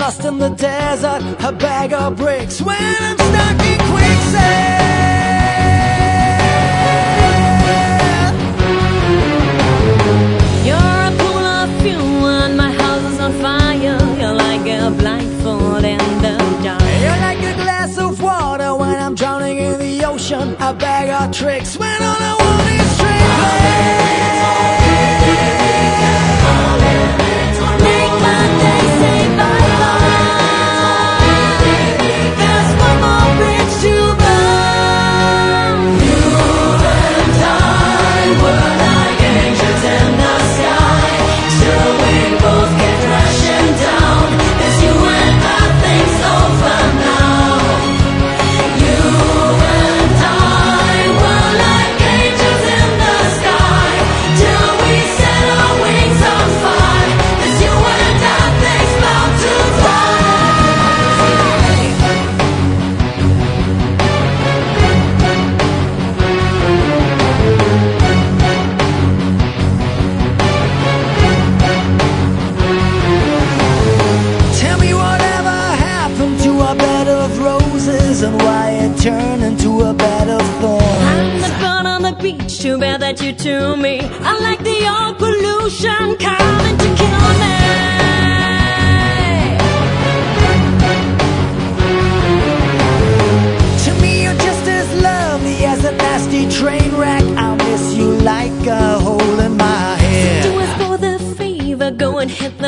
lost in the desert, a bag of bricks when I'm stuck in quicksand. You're a pool of fuel and my house is on fire. You're like a blindfold in the dark. You're like a glass of water when I'm drowning in the ocean, a bag of tricks when all I want is straight play. And why it turned into a bed of thorns. I'm the bird on the beach, too bad that you to me. I like the old pollution coming to kill me. To me you're just as lovely as a nasty train wreck. I'll miss you like a hole in my head. Do us both a favor, go and hit